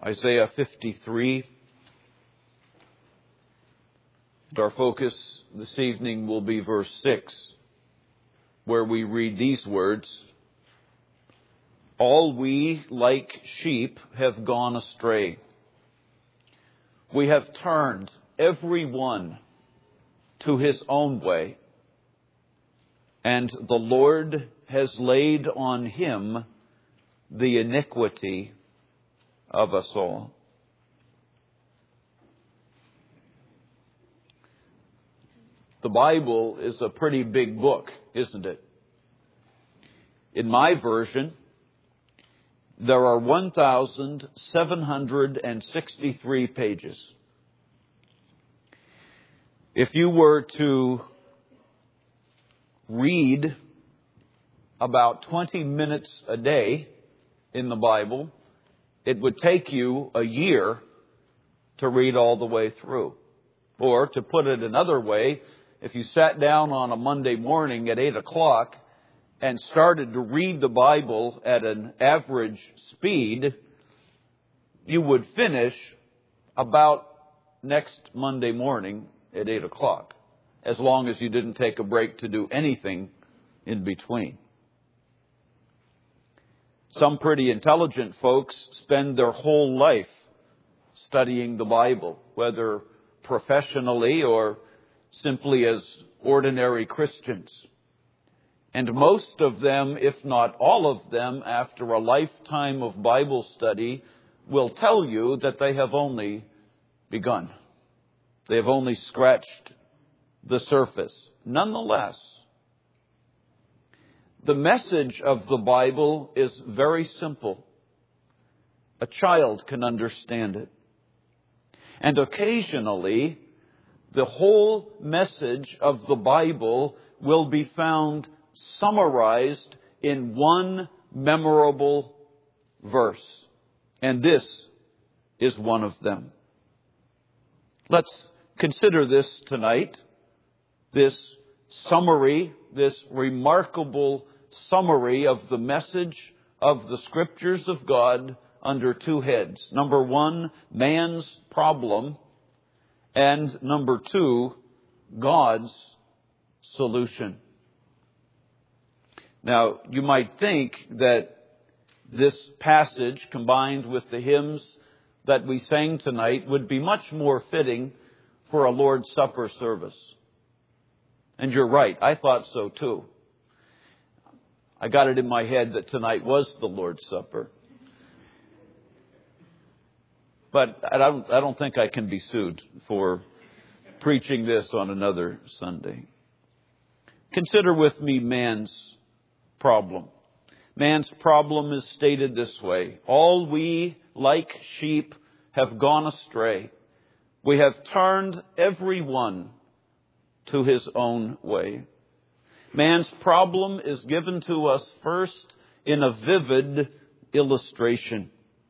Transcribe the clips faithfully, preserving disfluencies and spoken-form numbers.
Isaiah fifty-three. Our focus this evening will be verse six, where we read these words: "All we, like sheep, have gone astray. We have turned every one to his own way, and the Lord has laid on him the iniquity of us all." The Bible is a pretty big book, isn't it? In my version, there are one thousand seven hundred sixty-three pages. If you were to read about twenty minutes a day in the Bible, it would take you a year to read all the way through. Or, to put it another way, if you sat down on a Monday morning at eight o'clock and started to read the Bible at an average speed, you would finish about next Monday morning at eight o'clock, as long as you didn't take a break to do anything in between. Some pretty intelligent folks spend their whole life studying the Bible, whether professionally or simply as ordinary Christians. And most of them, if not all of them, after a lifetime of Bible study, will tell you that they have only begun. They have only scratched the surface. Nonetheless, the message of the Bible is very simple. A child can understand it. And occasionally, the whole message of the Bible will be found summarized in one memorable verse. And this is one of them. Let's consider this tonight, this summary, this remarkable summary of the message of the Scriptures of God under two heads. Number one, man's problem. And number two, God's solution. Now, you might think that this passage, combined with the hymns that we sang tonight, would be much more fitting for a Lord's Supper service. And you're right, I thought so too. I got it in my head that tonight was the Lord's Supper. But I don't, I don't think I can be sued for preaching this on another Sunday. Consider with me man's problem. Man's problem is stated this way: all we, like sheep, have gone astray. We have turned every one to his own way. Man's problem is given to us first in a vivid illustration.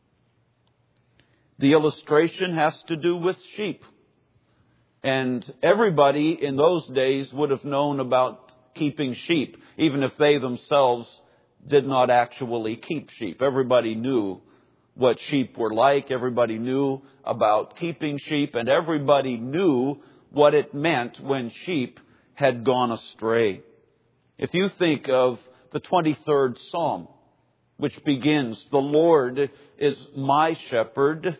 The illustration has to do with sheep. And everybody in those days would have known about keeping sheep, even if they themselves did not actually keep sheep. Everybody knew what sheep were like. Everybody knew about keeping sheep. And everybody knew what it meant when sheep had gone astray. If you think of the twenty-third Psalm, which begins, "The Lord is my shepherd.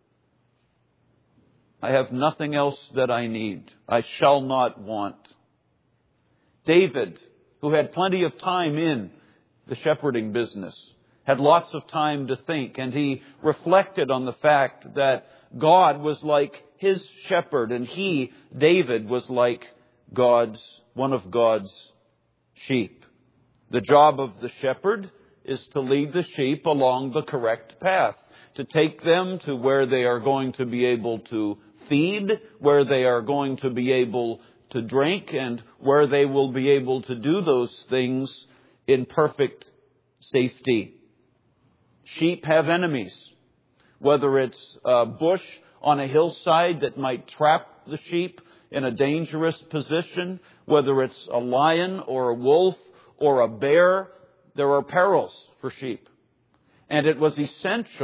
I have nothing else that I need. I shall not want." David, who had plenty of time in the shepherding business, had lots of time to think, and he reflected on the fact that God was like his shepherd, and he, David, was like God's, one of God's sheep. The job of the shepherd is to lead the sheep along the correct path, to take them to where they are going to be able to feed, where they are going to be able to drink, and where they will be able to do those things in perfect safety. Sheep have enemies, whether it's a bush on a hillside that might trap the sheep in a dangerous position, whether it's a lion or a wolf or a bear, there are perils for sheep. And it was essential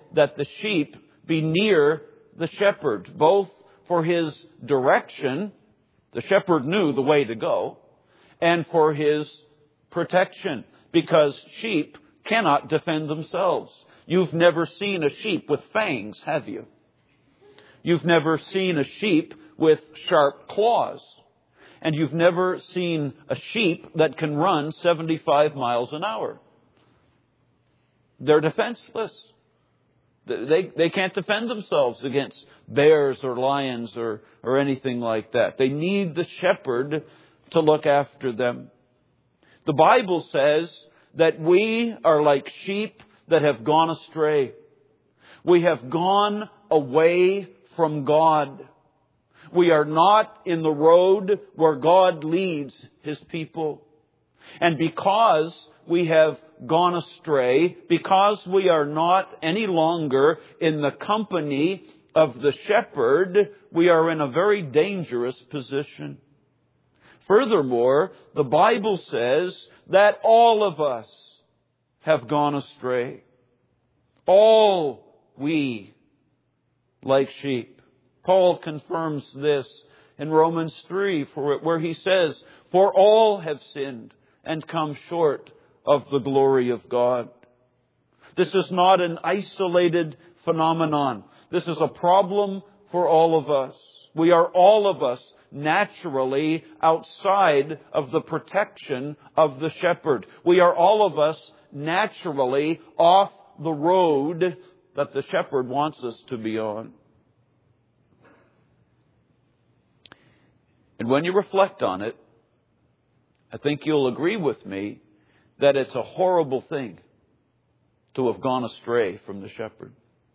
that the sheep be near the shepherd, both for his direction, the shepherd knew the way to go, and for his protection, because sheep cannot defend themselves. You've never seen a sheep with fangs, have you? You've never seen a sheep with sharp claws. And you've never seen a sheep that can run seventy-five miles an hour. They're defenseless. They, they can't defend themselves against bears or lions or, or anything like that. They need the shepherd to look after them. The Bible says that we are like sheep that have gone astray. We have gone away from God. We are not in the road where God leads His people. And because we have gone astray, because we are not any longer in the company of the shepherd, we are in a very dangerous position. Furthermore, the Bible says that all of us have gone astray. All we like sheep. Paul confirms this in Romans three, where he says, "For all have sinned and come short of the glory of God." This is not an isolated phenomenon. This is a problem for all of us. We are all of us naturally outside of the protection of the shepherd. We are all of us naturally off the road that the shepherd wants us to be on. And when you reflect on it, I think you'll agree with me that it's a horrible thing to have gone astray from the shepherd.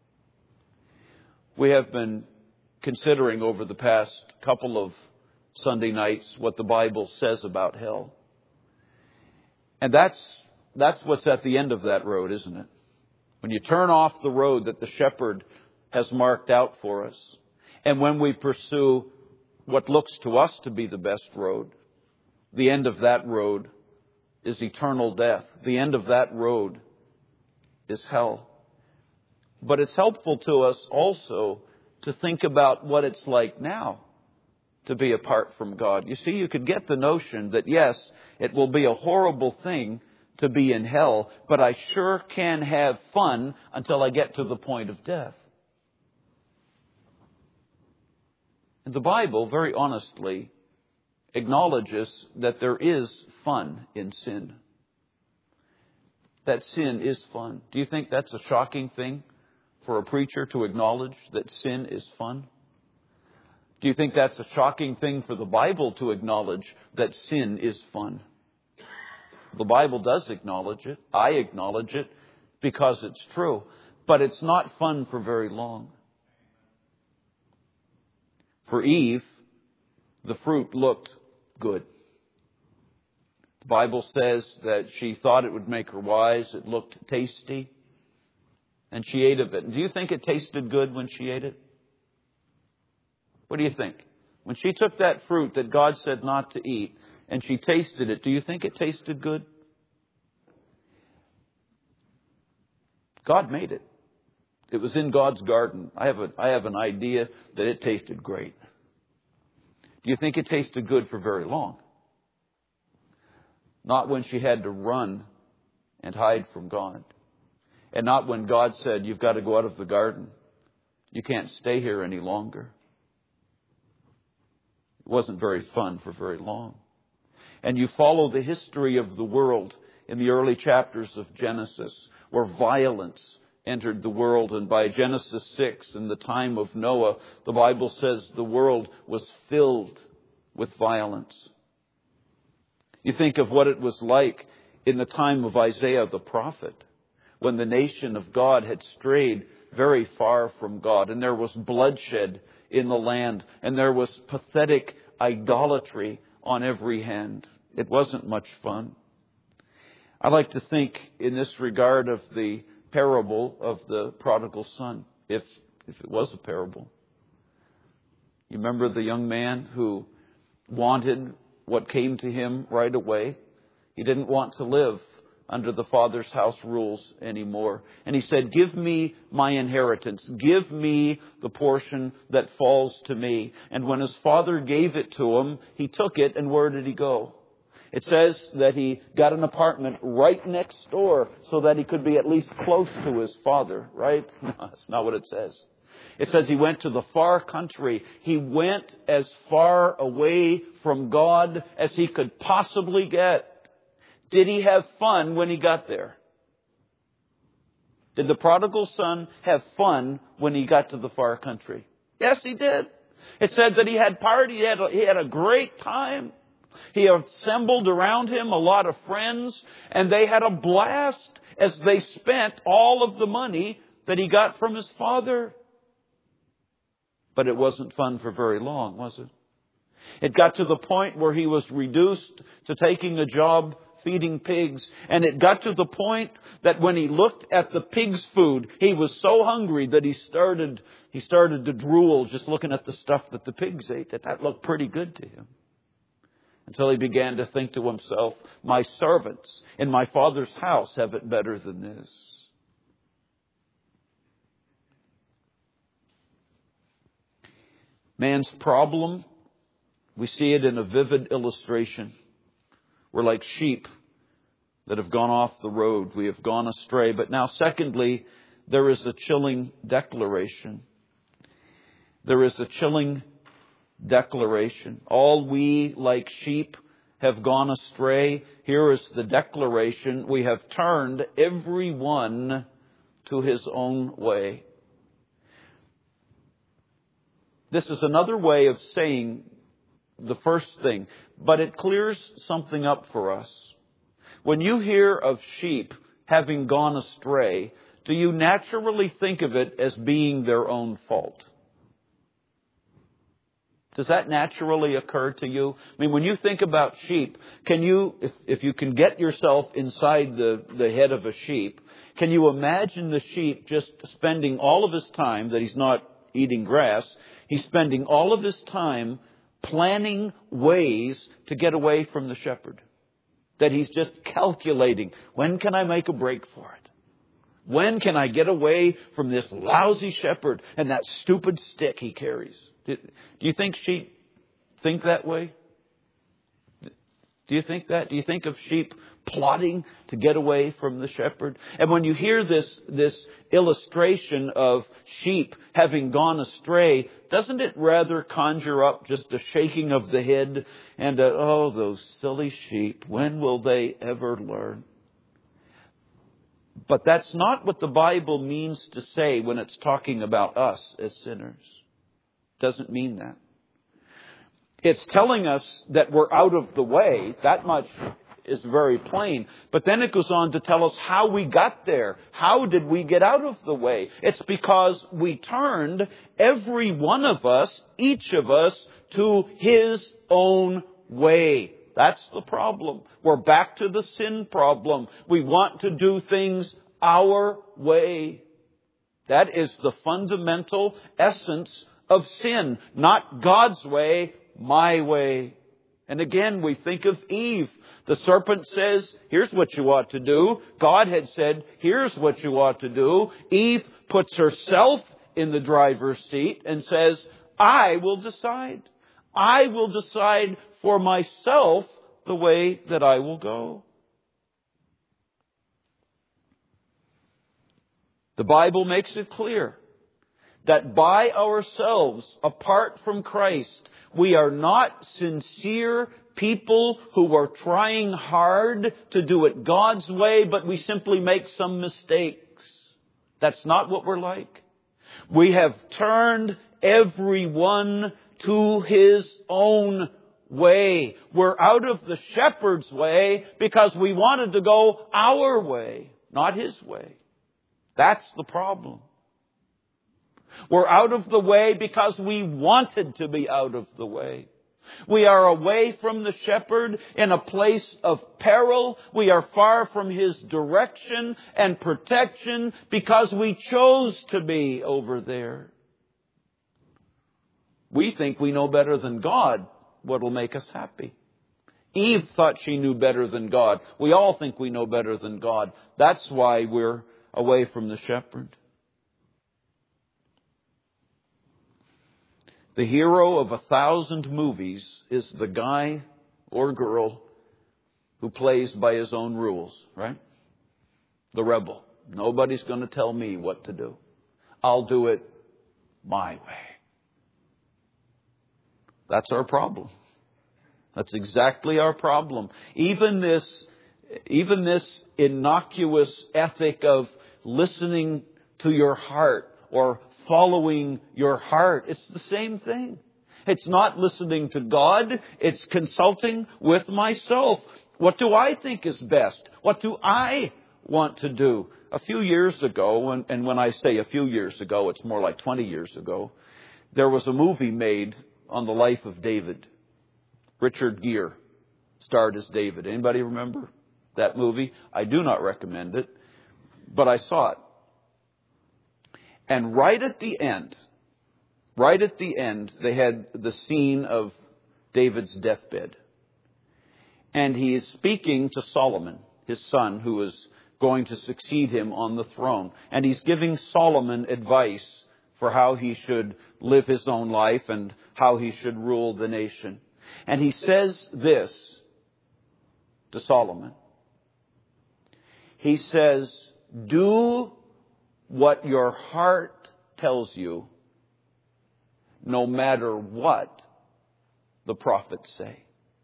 We have been considering over the past couple of Sunday nights what the Bible says about hell. And that's, that's what's at the end of that road, isn't it? When you turn off the road that the shepherd has marked out for us, and when we pursue what looks to us to be the best road, the end of that road is eternal death. The end of that road is hell. But it's helpful to us also to think about what it's like now to be apart from God. You see, you could get the notion that, yes, it will be a horrible thing to be in hell, but I sure can have fun until I get to the point of death. And the Bible, very honestly, acknowledges that there is fun in sin. That sin is fun. Do you think that's a shocking thing for a preacher to acknowledge that sin is fun? Do you think that's a shocking thing for the Bible to acknowledge that sin is fun? The Bible does acknowledge it. I acknowledge it because it's true. But it's not fun for very long. For Eve, the fruit looked good. The Bible says that she thought it would make her wise. It looked tasty. And she ate of it. Do you think it tasted good when she ate it? What do you think? When she took that fruit that God said not to eat and she tasted it, do you think it tasted good? God made it. It was in God's garden. I have a, I have an idea that it tasted great. Do you think it tasted good for very long? Not when she had to run and hide from God. And not when God said, "You've got to go out of the garden. You can't stay here any longer." It wasn't very fun for very long. And you follow the history of the world in the early chapters of Genesis, where violence entered the world. And by Genesis six, in the time of Noah, the Bible says the world was filled with violence. You think of what it was like in the time of Isaiah the prophet, when the nation of God had strayed very far from God, and there was bloodshed in the land, and there was pathetic idolatry on every hand. It wasn't much fun. I like to think in this regard of the parable of the prodigal son, if if it was a parable. You remember the young man who wanted what came to him right away? He didn't want to live under the Father's house rules anymore. And he said, give me my inheritance. Give me the portion that falls to me. And when his father gave it to him, he took it, and where did he go? It says that he got an apartment right next door so that he could be at least close to his father, right? No, that's not what it says. It says he went to the far country. He went as far away from God as he could possibly get. Did he have fun when he got there? Did the prodigal son have fun when he got to the far country? Yes, he did. It said that he had party. He had a, he had a great time. He assembled around him a lot of friends, and they had a blast as they spent all of the money that he got from his father. But it wasn't fun for very long, was it? It got to the point where he was reduced to taking a job feeding pigs. And it got to the point that when he looked at the pigs' food, he was so hungry that he started, he started to drool just looking at the stuff that the pigs ate. That that looked pretty good to him. Until he began to think to himself, my servants in my father's house have it better than this. Man's problem, we see it in a vivid illustration. We're like sheep that have gone off the road. We have gone astray. But now, secondly, there is a chilling declaration. There is a chilling declaration. All we, like sheep, have gone astray. Here is the declaration. We have turned every one to his own way. This is another way of saying the first thing, but it clears something up for us. When you hear of sheep having gone astray, do you naturally think of it as being their own fault? Does that naturally occur to you? I mean, when you think about sheep, can you, if, if you can get yourself inside the, the head of a sheep, can you imagine the sheep just spending all of his time that he's not eating grass, he's spending all of his time planning ways to get away from the shepherd? That he's just calculating, when can I make a break for it? When can I get away from this lousy shepherd and that stupid stick he carries? Do you think sheep think that way? Do you think that? Do you think of sheep plotting to get away from the shepherd? And when you hear this, this illustration of sheep having gone astray, doesn't it rather conjure up just a shaking of the head and a, oh, those silly sheep, when will they ever learn? But that's not what the Bible means to say when it's talking about us as sinners. It doesn't mean that. It's telling us that we're out of the way. That much is very plain. But then it goes on to tell us how we got there. How did we get out of the way? It's because we turned, every one of us, each of us, to his own way. That's the problem. We're back to the sin problem. We want to do things our way. That is the fundamental essence of sin. Not God's way, my way. And again, we think of Eve. The serpent says, here's what you ought to do. God had said, here's what you ought to do. Eve puts herself in the driver's seat and says, I will decide. I will decide for myself the way that I will go. The Bible makes it clear that by ourselves, apart from Christ, we are not sincere people who are trying hard to do it God's way, but we simply make some mistakes. That's not what we're like. We have turned everyone to his own way. We're out of the shepherd's way because we wanted to go our way, not his way. That's the problem. We're out of the way because we wanted to be out of the way. We are away from the shepherd in a place of peril. We are far from his direction and protection because we chose to be over there. We think we know better than God what will make us happy. Eve thought she knew better than God. We all think we know better than God. That's why we're away from the shepherd. The hero of a thousand movies is the guy or girl who plays by his own rules, right? The rebel. Nobody's going to tell me what to do. I'll do it my way. That's our problem. That's exactly our problem. Even this, even this innocuous ethic of listening to your heart or following your heart, it's the same thing. It's not listening to God. It's consulting with myself. What do I think is best? What do I want to do? A few years ago, and, and when I say a few years ago, it's more like twenty years ago, there was a movie made on the life of David. Richard Gere starred as David. Anybody remember that movie? I do not recommend it, but I saw it. And right at the end, right at the end, they had the scene of David's deathbed. And he is speaking to Solomon, his son, who is going to succeed him on the throne. And he's giving Solomon advice for how he should live his own life and how he should rule the nation. And he says this to Solomon. He says, do what your heart tells you, no matter what the prophets say.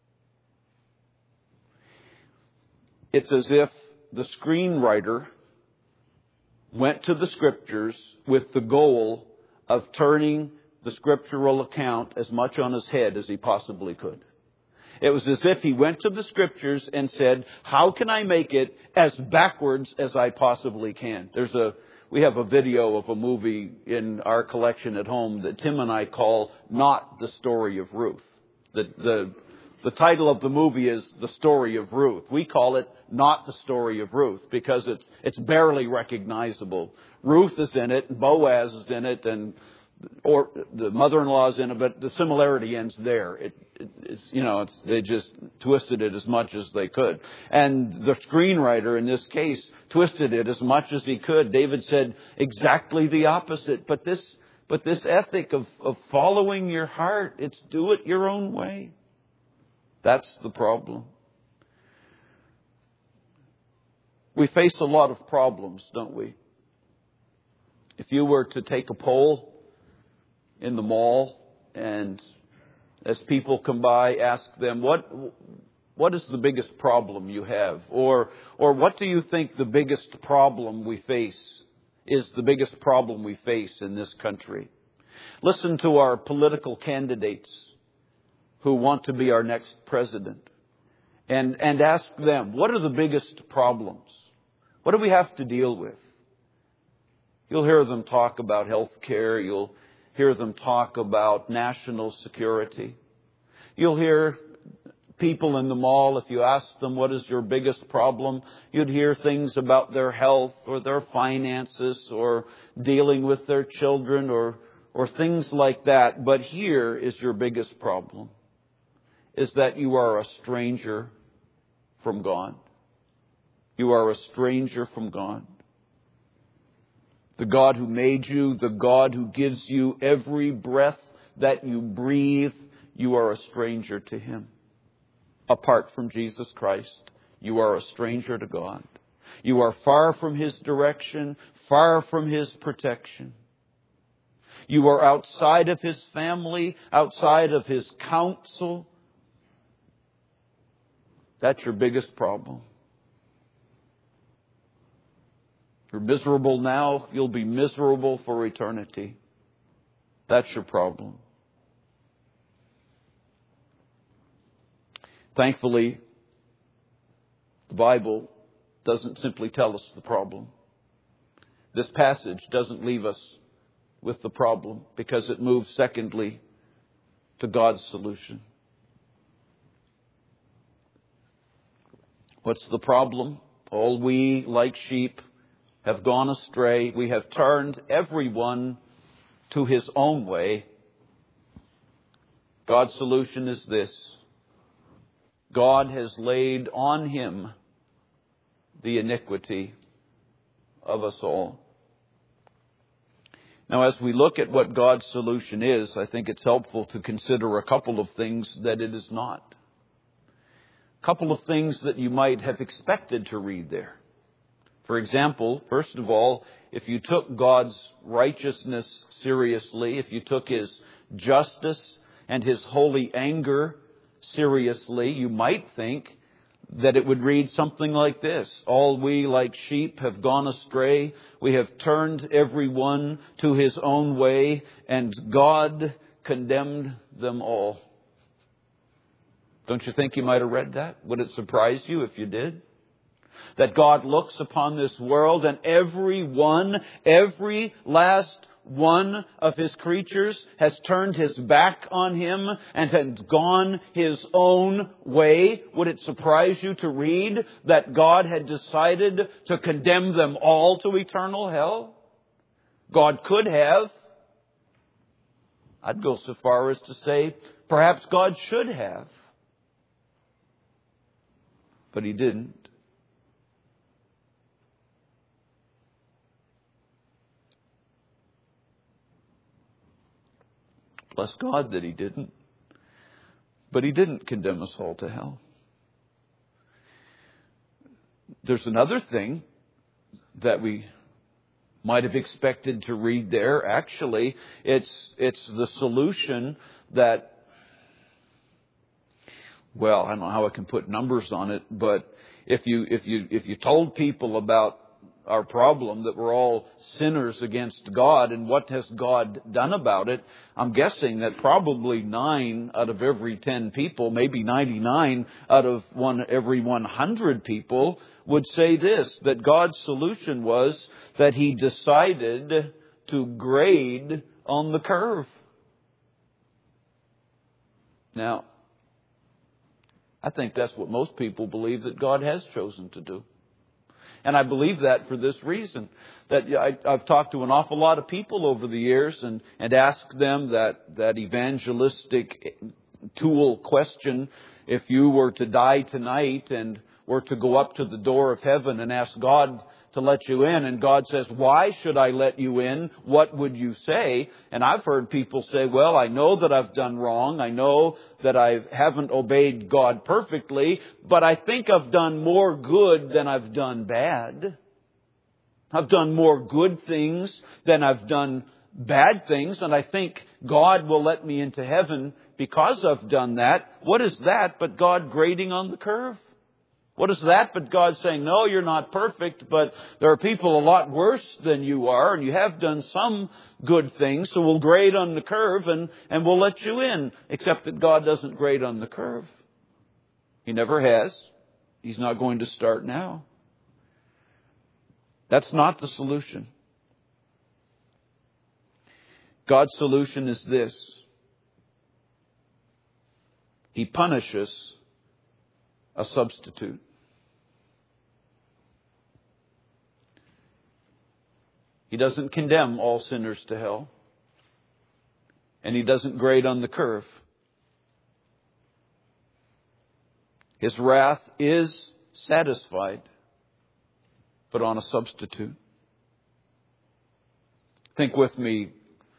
It's as if the screenwriter went to the scriptures with the goal of turning the scriptural account as much on his head as he possibly could. It was as if he went to the scriptures and said, how can I make it as backwards as I possibly can? There's a, we have a video of a movie in our collection at home that Tim and I call Not the Story of Ruth. The, the, the title of the movie is The Story of Ruth. We call it Not the Story of Ruth because it's, it's barely recognizable. Ruth is in it, and Boaz is in it, and or the mother-in-law is in it, but the similarity ends there. It, it, it's, you know, it's, they just twisted it as much as they could. And the screenwriter in this case twisted it as much as he could. David said exactly the opposite. But this, but this ethic of, of following your heart, it's do it your own way. That's the problem. We face a lot of problems, don't we? If you were to take a poll in the mall, and as people come by, ask them, what what is the biggest problem you have? Or or what do you think the biggest problem we face is the biggest problem we face in this country? Listen to our political candidates who want to be our next president and, and ask them, what are the biggest problems? What do we have to deal with? You'll hear them talk about health care. You'll hear them talk about national security. You'll hear people in the mall, if you ask them what is your biggest problem, you'd hear things about their health or their finances or dealing with their children or, or things like that. But here is your biggest problem, is that you are a stranger from God. You are a stranger from God. The God who made you, the God who gives you every breath that you breathe, you are a stranger to Him. Apart from Jesus Christ, you are a stranger to God. You are far from His direction, far from His protection. You are outside of His family, outside of His counsel. That's your biggest problem. You're miserable now, you'll be miserable for eternity. That's your problem. Thankfully, the Bible doesn't simply tell us the problem. This passage doesn't leave us with the problem because it moves, secondly, to God's solution. What's the problem? All we, like sheep, have gone astray. We have turned everyone to his own way. God's solution is this: God has laid on Him the iniquity of us all. Now, as we look at what God's solution is, I think it's helpful to consider a couple of things that it is not. A couple of things that you might have expected to read there. For example, first of all, if you took God's righteousness seriously, if you took His justice and His holy anger seriously, you might think that it would read something like this. All we like sheep have gone astray. We have turned every one to his own way, and God condemned them all. Don't you think you might have read that? Would it surprise you if you did? That God looks upon this world and every one, every last one of His creatures has turned his back on Him and has gone his own way. Would it surprise you to read that God had decided to condemn them all to eternal hell? God could have. I'd go so far as to say perhaps God should have. But He didn't. Bless God that He didn't. But He didn't condemn us all to hell. There's another thing that we might have expected to read there. Actually, it's it's the solution that, well, I don't know how I can put numbers on it, but if you if you if you told people about our problem, that we're all sinners against God, and what has God done about it, I'm guessing that probably nine out of every ten people, maybe ninety-nine out of one every one hundred people would say this, that God's solution was that He decided to grade on the curve. Now, I think that's what most people believe that God has chosen to do. And I believe that for this reason, that I, I've talked to an awful lot of people over the years and, and asked them that, that evangelistic tool question. If you were to die tonight and were to go up to the door of heaven and ask God to let you in, and God says, why should I let you in? What would you say? And I've heard people say, well, I know that I've done wrong. I know that I haven't obeyed God perfectly, but I think I've done more good than I've done bad. I've done more good things than I've done bad things, and I think God will let me into heaven because I've done that. What is that but God grading on the curve? What is that but God saying, no, you're not perfect, but there are people a lot worse than you are, and you have done some good things, so we'll grade on the curve and, and we'll let you in. Except that God doesn't grade on the curve. He never has. He's not going to start now. That's not the solution. God's solution is this. He punishes a substitute. He doesn't condemn all sinners to hell. And He doesn't grade on the curve. His wrath is satisfied, but on a substitute. Think with me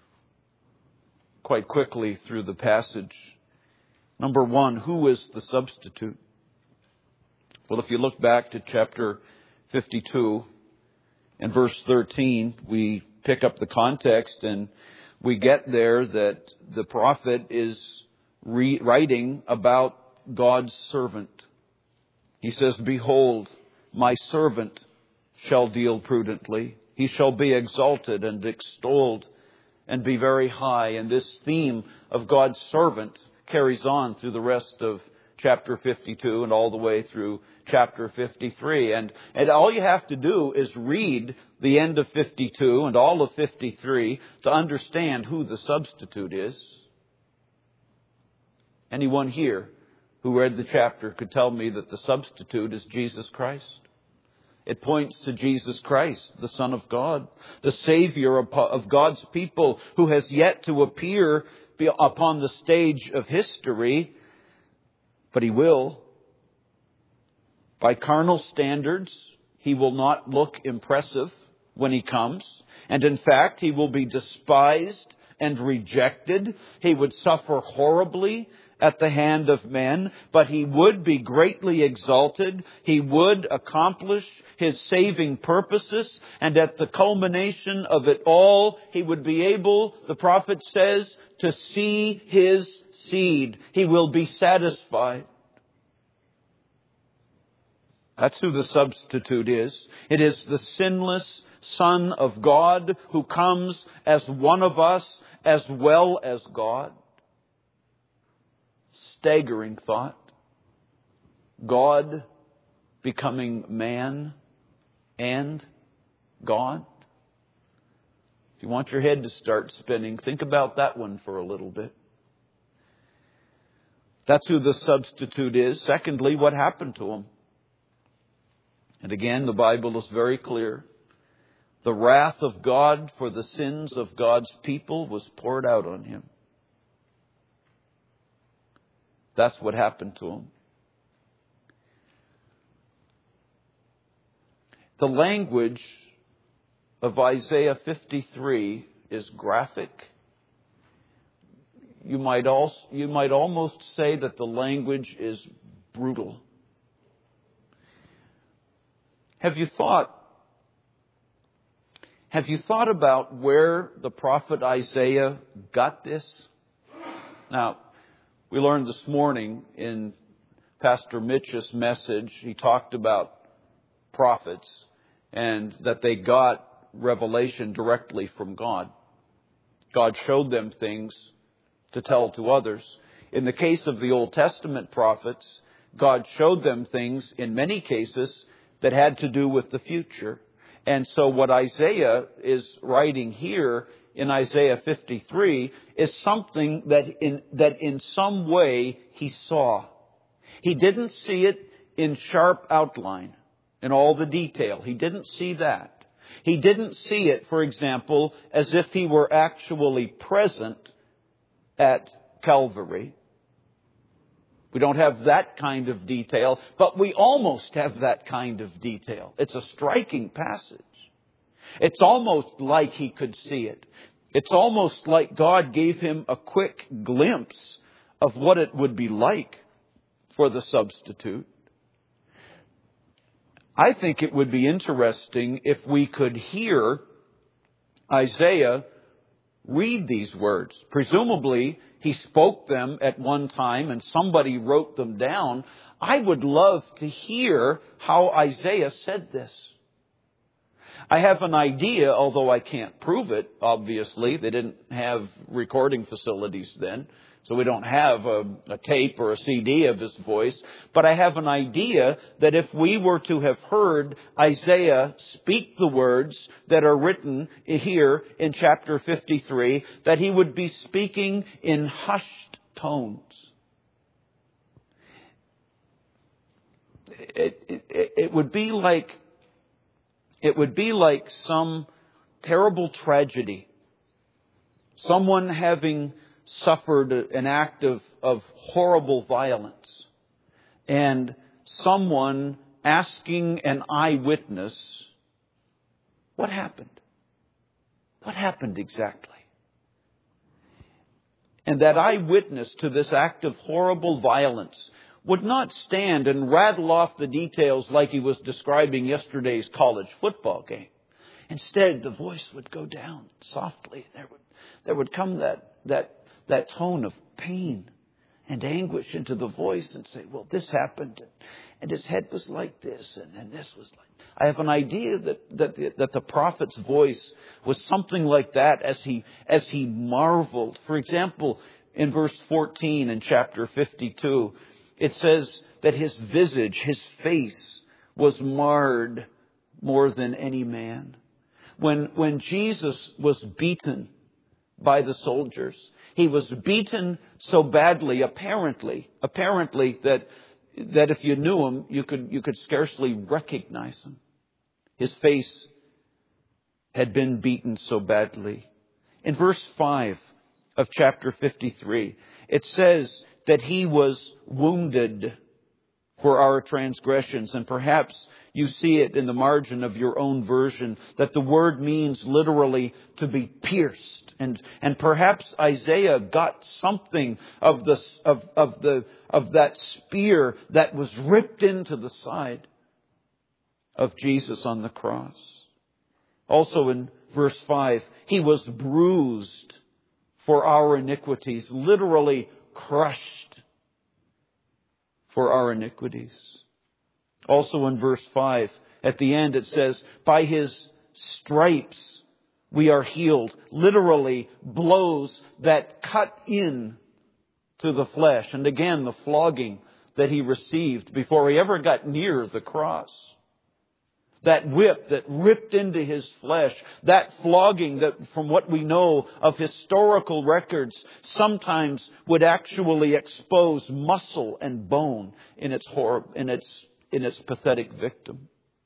quite quickly through the passage. Number one, who is the substitute? Well, if you look back to chapter fifty-two and verse thirteen, we pick up the context and we get there that the prophet is re- writing about God's servant. He says, behold, my servant shall deal prudently. He shall be exalted and extolled and be very high. And this theme of God's servant carries on through the rest of chapter fifty-two and all the way through chapter fifty-three. And, and all you have to do is read the end of fifty-two and all of fifty-three to understand who the substitute is. Anyone here who read the chapter could tell me that the substitute is Jesus Christ. It points to Jesus Christ, the Son of God, the Savior of God's people, who has yet to appear upon the stage of history, but He will. By carnal standards, he will not look impressive when he comes. And in fact, he will be despised and rejected. He would suffer horribly at the hand of men, but he would be greatly exalted. He would accomplish his saving purposes, and at the culmination of it all, he would be able, the prophet says, to see his seed. He will be satisfied. That's who the substitute is. It is the sinless Son of God who comes as one of us as well as God. Staggering thought. God becoming man and God. If you want your head to start spinning, think about that one for a little bit. That's who the substitute is. Secondly, what happened to him? And again, the Bible is very clear. The wrath of God for the sins of God's people was poured out on him. That's what happened to him. The language of Isaiah fifty-three is graphic. You might also, you might almost say that the language is brutal. Have you thought, have you thought about where the prophet Isaiah got this? Now, we learned this morning in Pastor Mitch's message, he talked about prophets and that they got revelation directly from God. God showed them things to tell to others. In the case of the Old Testament prophets, God showed them things in many cases that had to do with the future. And so what Isaiah is writing here in Isaiah fifty-three is something that in, that in some way he saw. He didn't see it in sharp outline, in all the detail. He didn't see that. He didn't see it, for example, as if he were actually present at Calvary. We don't have that kind of detail, but we almost have that kind of detail. It's a striking passage. It's almost like he could see it. It's almost like God gave him a quick glimpse of what it would be like for the substitute. I think it would be interesting if we could hear Isaiah read these words. Presumably, he spoke them at one time and somebody wrote them down. I would love to hear how Isaiah said this. I have an idea, although I can't prove it, obviously. They didn't have recording facilities then, so we don't have a, a tape or a C D of his voice. But I have an idea that if we were to have heard Isaiah speak the words that are written here in chapter fifty-three, that he would be speaking in hushed tones. It, it, it would be like It would be like some terrible tragedy. Someone having suffered an act of, of horrible violence. And someone asking an eyewitness, what happened? What happened exactly? And that eyewitness to this act of horrible violence would not stand and rattle off the details like he was describing yesterday's college football game. Instead, the voice would go down softly. There would, there would come that, that, that tone of pain and anguish into the voice and say, well, this happened, and his head was like this, and, and this was like... I have an idea that, that, the, that the prophet's voice was something like that as he, as he marveled. For example, in verse fourteen in chapter fifty-two, it says that his visage, his face, was marred more than any man. When, when Jesus was beaten by the soldiers, he was beaten so badly, apparently, apparently that, that if you knew him, you could, you could scarcely recognize him. His face had been beaten so badly. In verse five of chapter fifty-three, it says that he was wounded for our transgressions. And perhaps you see it in the margin of your own version that the word means literally to be pierced. And, and perhaps Isaiah got something of the, of, of the, of that spear that was ripped into the side of Jesus on the cross. Also in verse five, He was bruised for our iniquities, literally crushed for our iniquities. Also in verse five, at the end it says, by His stripes we are healed. Literally blows that cut in to the flesh. And again, the flogging that He received before He ever got near the cross. That whip that ripped into His flesh, that flogging that, from what we know of historical records, sometimes would actually expose muscle and bone in its horror, in its, in its pathetic victim.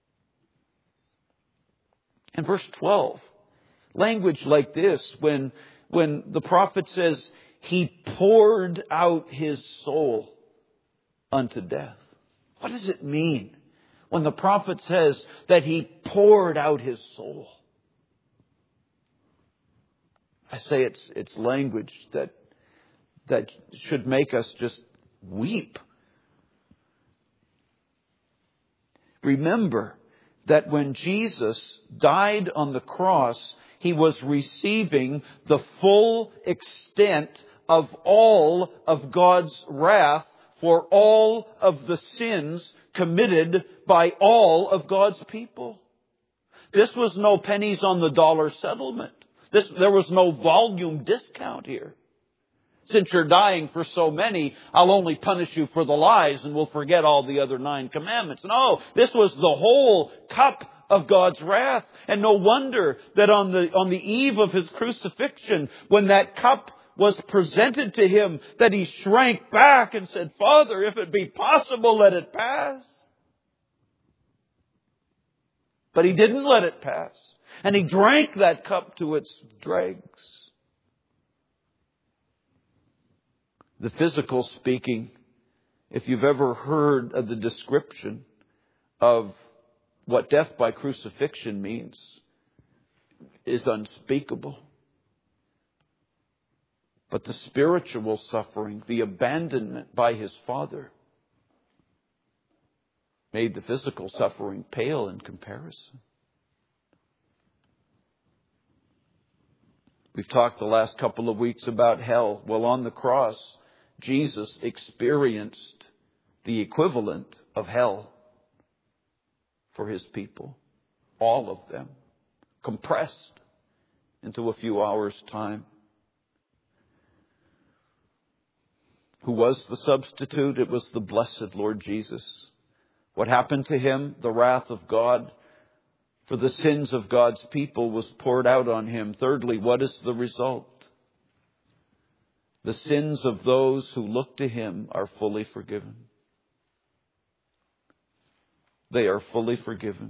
And verse twelve, language like this, when, when the prophet says, He poured out His soul unto death. What does it mean when the prophet says that He poured out His soul? I say it's it's language that that should make us just weep. Remember that when Jesus died on the cross, He was receiving the full extent of all of God's wrath for all of the sins committed by all of God's people. This was no pennies on the dollar settlement. This, there was no volume discount here. Since you're dying for so many, I'll only punish you for the lies and we'll forget all the other nine commandments. No, this was the whole cup of God's wrath. And no wonder that on the, on the eve of His crucifixion, when that cup was presented to Him, that He shrank back and said, Father, if it be possible, let it pass. But He didn't let it pass. And He drank that cup to its dregs. The physical speaking, if you've ever heard of the description of what death by crucifixion means, is unspeakable. But the spiritual suffering, the abandonment by His Father, made the physical suffering pale in comparison. We've talked the last couple of weeks about hell. Well, on the cross, Jesus experienced the equivalent of hell for His people. All of them. Compressed into a few hours' time. Who was the substitute? It was the blessed Lord Jesus. What happened to Him? The wrath of God for the sins of God's people was poured out on Him. Thirdly, what is the result? The sins of those who look to Him are fully forgiven. They are fully forgiven.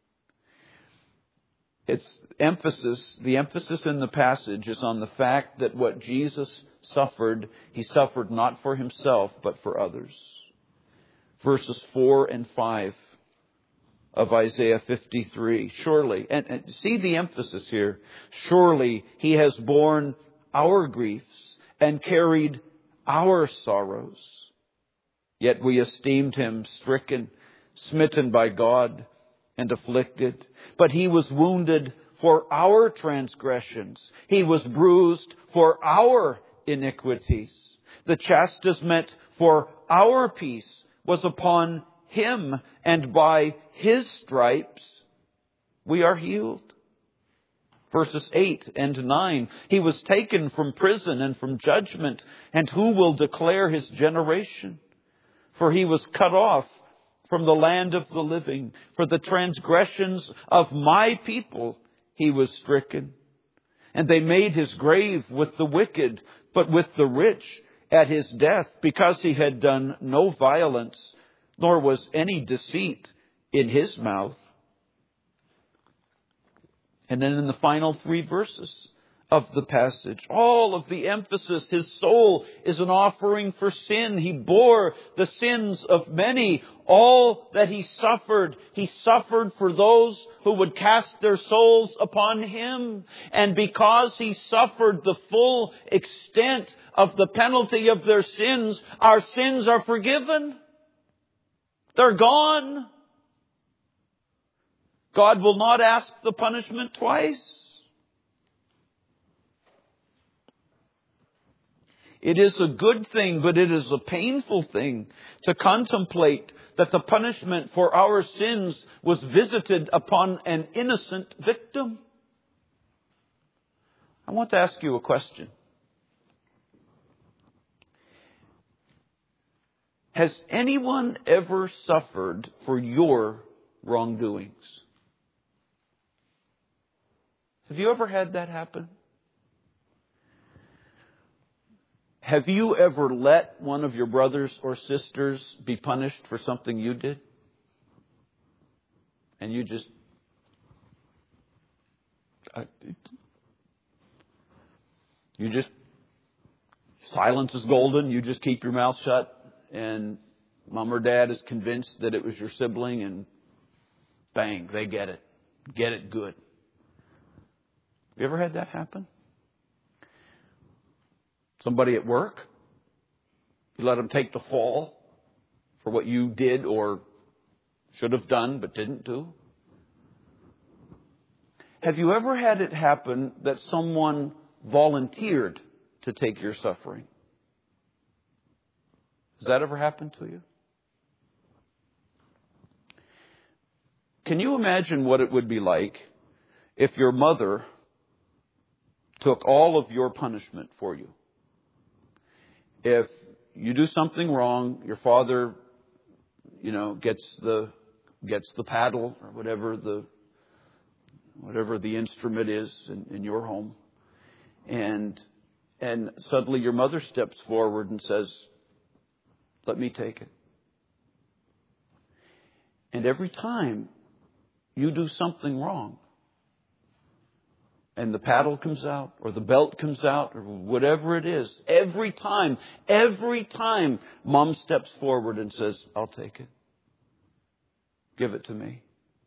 Its emphasis, the emphasis in the passage is on the fact that what Jesus suffered, He suffered not for Himself, but for others. Verses four and five of Isaiah fifty-three. Surely, and, and see the emphasis here, surely He has borne our griefs and carried our sorrows. Yet we esteemed Him stricken, smitten by God, and afflicted. But He was wounded for our transgressions. He was bruised for our iniquities. The chastisement for our peace was upon Him, and by His stripes we are healed. Verses eight and nine, He was taken from prison and from judgment, and who will declare His generation? For He was cut off from the land of the living. For the transgressions of my people He was stricken. And they made His grave with the wicked, but with the rich at His death, because He had done no violence, nor was any deceit in His mouth. And then in the final three verses of the passage. All of the emphasis, His soul is an offering for sin. He bore the sins of many. All that He suffered, He suffered for those who would cast their souls upon Him. And because He suffered the full extent of the penalty of their sins, our sins are forgiven. They're gone. God will not ask the punishment twice. It is a good thing, but it is a painful thing to contemplate that the punishment for our sins was visited upon an innocent victim. I want to ask you a question. Has anyone ever suffered for your wrongdoings? Have you ever had that happen? Have you ever let one of your brothers or sisters be punished for something you did? And you just... You just... Silence is golden. You just keep your mouth shut. And mom or dad is convinced that it was your sibling. And bang, they get it. Get it good. Have you ever had that happen? Somebody at work, you let them take the fall for what you did or should have done but didn't do. Have you ever had it happen that someone volunteered to take your suffering? Has that ever happened to you? Can you imagine what it would be like if your mother took all of your punishment for you? If you do something wrong, your father, you know, gets the gets the paddle or whatever the whatever the instrument is in, in your home, and and suddenly your mother steps forward and says, "Let me take it." And every time you do something wrong, and the paddle comes out, or the belt comes out, or whatever it is, every time, every time, Mom steps forward and says, "I'll take it. Give it to me."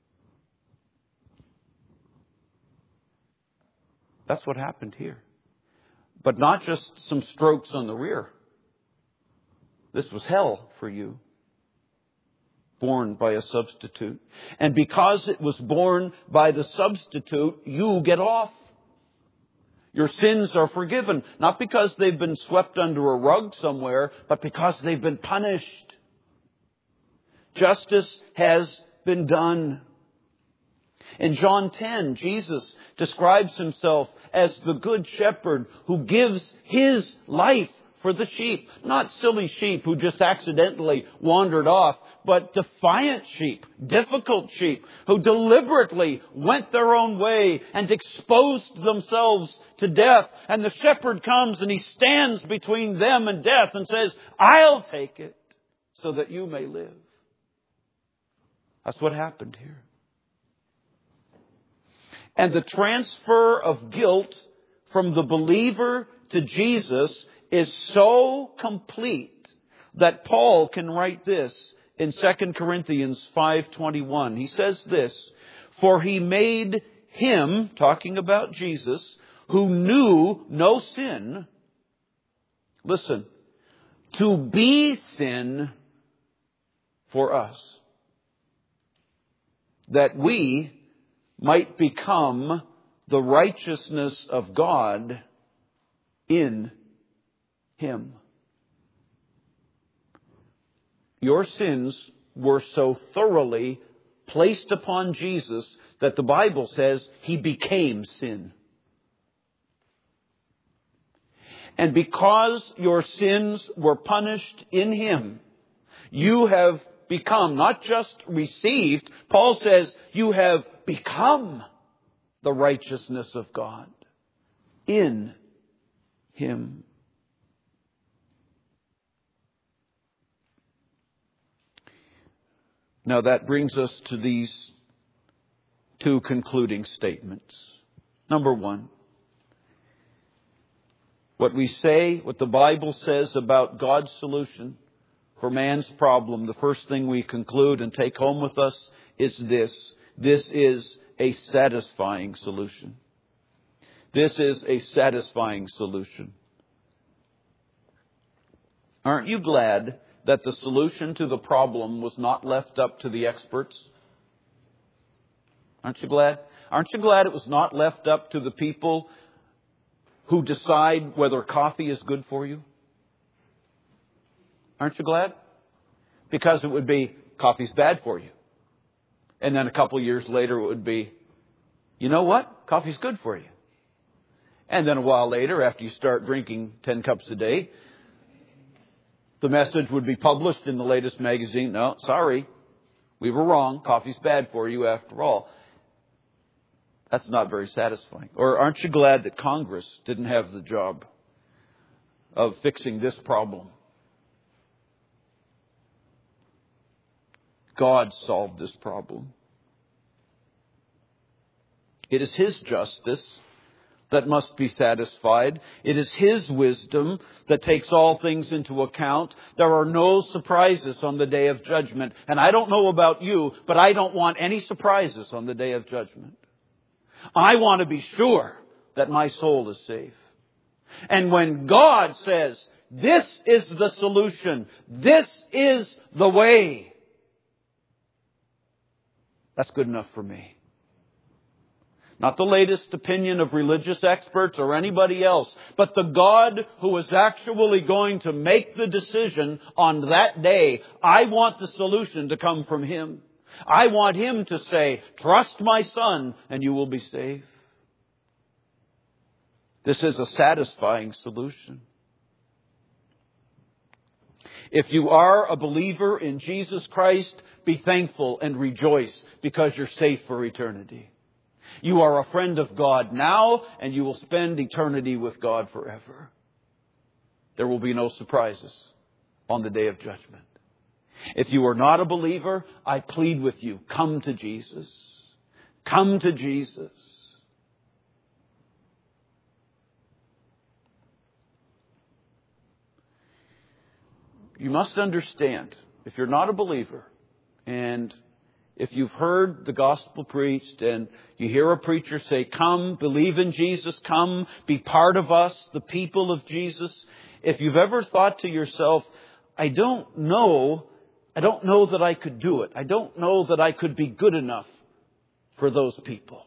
That's what happened here. But not just some strokes on the rear. This was hell for you. Borne by a substitute. And because it was borne by the substitute, you get off. Your sins are forgiven, not because they've been swept under a rug somewhere, but because they've been punished. Justice has been done. In John ten, Jesus describes Himself as the good shepherd who gives His life for the sheep. Not silly sheep who just accidentally wandered off, but defiant sheep, difficult sheep, who deliberately went their own way and exposed themselves to death. And the shepherd comes and He stands between them and death and says, "I'll take it so that you may live." That's what happened here. And the transfer of guilt from the believer to Jesus is so complete that Paul can write this in Second Corinthians five twenty-one. He says this, "For He made Him," talking about Jesus, "who knew no sin," listen, "to be sin for us, that we might become the righteousness of God in Him." Your sins were so thoroughly placed upon Jesus that the Bible says He became sin. And because your sins were punished in Him, you have become, not just received, Paul says you have become the righteousness of God in Him. Now that brings us to these two concluding statements. Number one, what we say, what the Bible says about God's solution for man's problem, the first thing we conclude and take home with us is this. This is a satisfying solution. This is a satisfying solution. Aren't you glad that the solution to the problem was not left up to the experts? Aren't you glad? Aren't you glad it was not left up to the people who decide whether coffee is good for you? Aren't you glad? Because it would be, coffee's bad for you. And then a couple of years later it would be, you know what? Coffee's good for you. And then a while later, after you start drinking ten cups a day, the message would be published in the latest magazine. No, sorry, we were wrong. Coffee's bad for you after all. That's not very satisfying. Or aren't you glad that Congress didn't have the job of fixing this problem? God solved this problem. It is His justice that must be satisfied. It is His wisdom that takes all things into account. There are no surprises on the day of judgment. And I don't know about you, but I don't want any surprises on the day of judgment. I want to be sure that my soul is safe. And when God says, this is the solution, this is the way, that's good enough for me. Not the latest opinion of religious experts or anybody else, but the God who is actually going to make the decision on that day. I want the solution to come from Him. I want Him to say, trust my Son and you will be safe. This is a satisfying solution. If you are a believer in Jesus Christ, be thankful and rejoice because you're safe for eternity. You are a friend of God now, and you will spend eternity with God forever. There will be no surprises on the day of judgment. If you are not a believer, I plead with you, come to Jesus. Come to Jesus. You must understand, if you're not a believer, and if you've heard the gospel preached and you hear a preacher say, come, believe in Jesus, come, be part of us, the people of Jesus. If you've ever thought to yourself, I don't know, I don't know that I could do it. I don't know that I could be good enough for those people.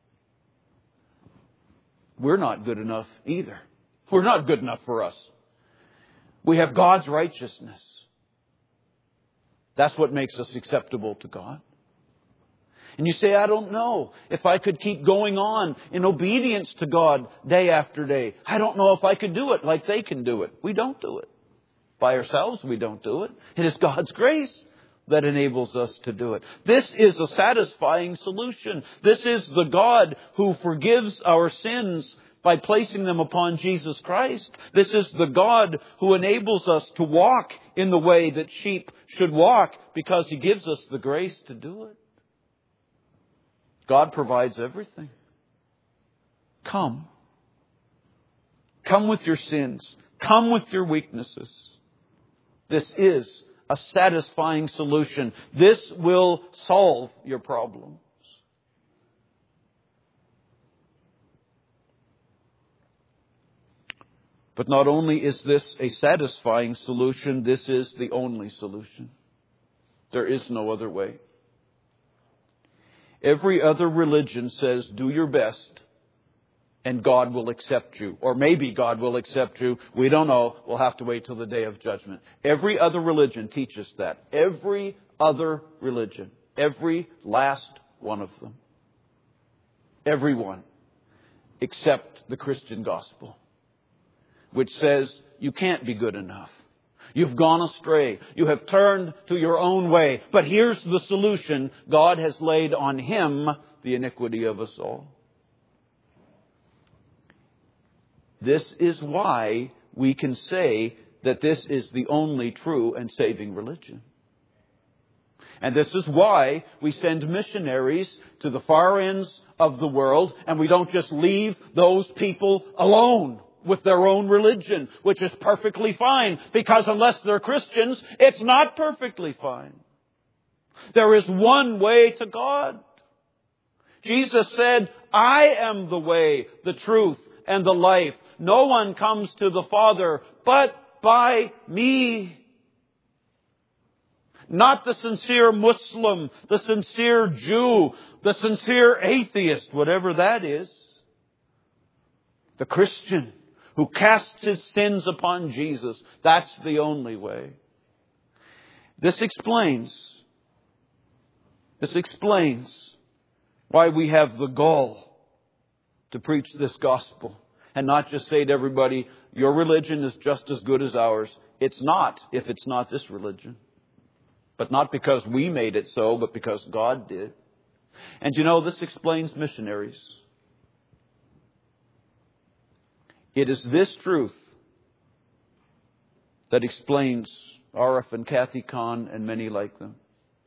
We're not good enough either. We're not good enough for us. We have God's righteousness. That's what makes us acceptable to God. And you say, I don't know if I could keep going on in obedience to God day after day. I don't know if I could do it like they can do it. We don't do it. By ourselves, we don't do it. It is God's grace that enables us to do it. This is a satisfying solution. This is the God who forgives our sins by placing them upon Jesus Christ. This is the God who enables us to walk in the way that sheep should walk because He gives us the grace to do it. God provides everything. Come. Come with your sins. Come with your weaknesses. This is a satisfying solution. This will solve your problems. But not only is this a satisfying solution, this is the only solution. There is no other way. Every other religion says, do your best and God will accept you. Or maybe God will accept you. We don't know. We'll have to wait till the day of judgment. Every other religion teaches that. Every other religion. Every last one of them. Every one. Except the Christian gospel, which says you can't be good enough. You've gone astray. You have turned to your own way. But here's the solution. God has laid on Him the iniquity of us all. This is why we can say that this is the only true and saving religion. And this is why we send missionaries to the far ends of the world, and we don't just leave those people alone. with their own religion, which is perfectly fine, because unless they're Christians, it's not perfectly fine. There is one way to God. Jesus said, I am the way, the truth, and the life. No one comes to the Father but by me. Not the sincere Muslim, the sincere Jew, the sincere atheist, whatever that is. The Christian who casts his sins upon Jesus. That's the only way. This explains, this explains why we have the gall to preach this gospel. And not just say to everybody, your religion is just as good as ours. It's not, if it's not this religion. But not because we made it so, but because God did. And you know, this explains missionaries. It is this truth that explains R F and Kathy Kahn and many like them.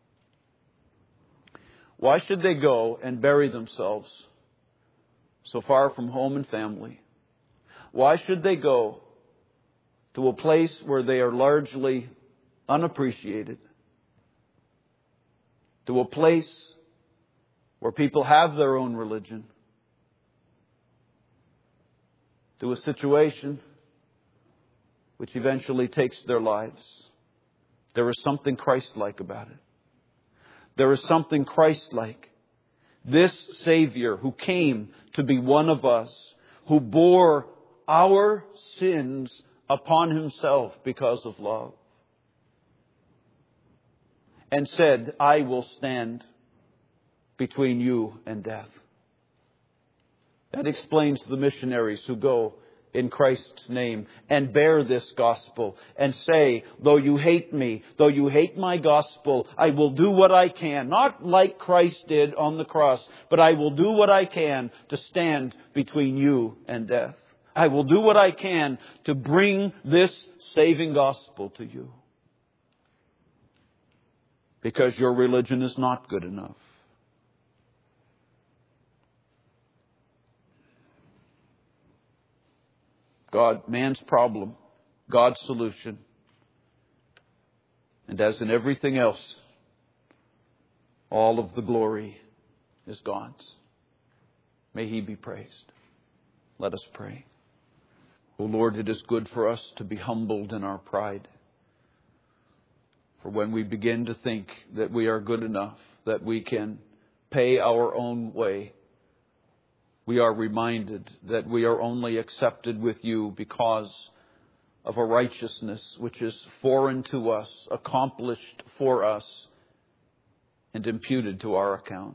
Why should they go and bury themselves so far from home and family? Why should they go to a place where they are largely unappreciated? To a place where people have their own religion? To a situation which eventually takes their lives? There is something Christ-like about it. There is something Christ-like. This Savior who came to be one of us, who bore our sins upon Himself because of love, and said, I will stand between you and death. That explains the missionaries who go in Christ's name and bear this gospel and say, though you hate me, though you hate my gospel, I will do what I can. Not like Christ did on the cross, but I will do what I can to stand between you and death. I will do what I can to bring this saving gospel to you. Because your religion is not good enough. God, man's problem, God's solution. And as in everything else, all of the glory is God's. May He be praised. Let us pray. O Lord, it is good for us to be humbled in our pride. For when we begin to think that we are good enough, that we can pay our own way, we are reminded that we are only accepted with you because of a righteousness which is foreign to us, accomplished for us, and imputed to our account.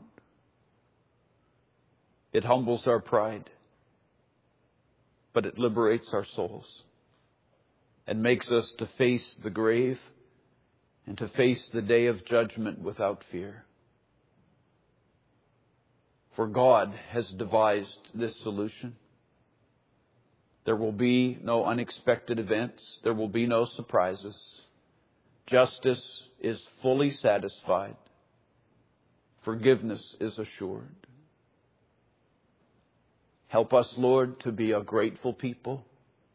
It humbles our pride, but it liberates our souls and makes us to face the grave and to face the day of judgment without fear. For God has devised this solution. There will be no unexpected events. There will be no surprises. Justice is fully satisfied. Forgiveness is assured. Help us, Lord, to be a grateful people.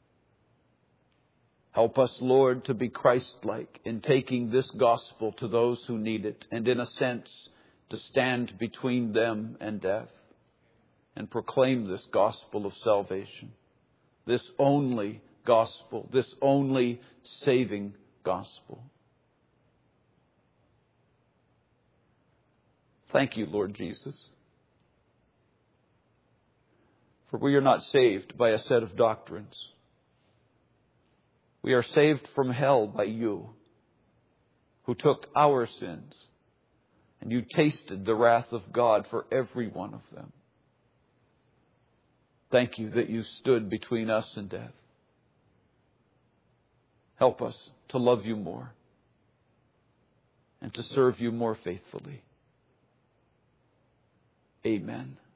Help us, Lord, to be Christ-like in taking this gospel to those who need it, and in a sense, to stand between them and death and proclaim this gospel of salvation, this only gospel, this only saving gospel. Thank you, Lord Jesus, for we are not saved by a set of doctrines. We are saved from hell by you, who took our sins, and you tasted the wrath of God for every one of them. Thank you that you stood between us and death. Help us to love you more and to serve you more faithfully. Amen.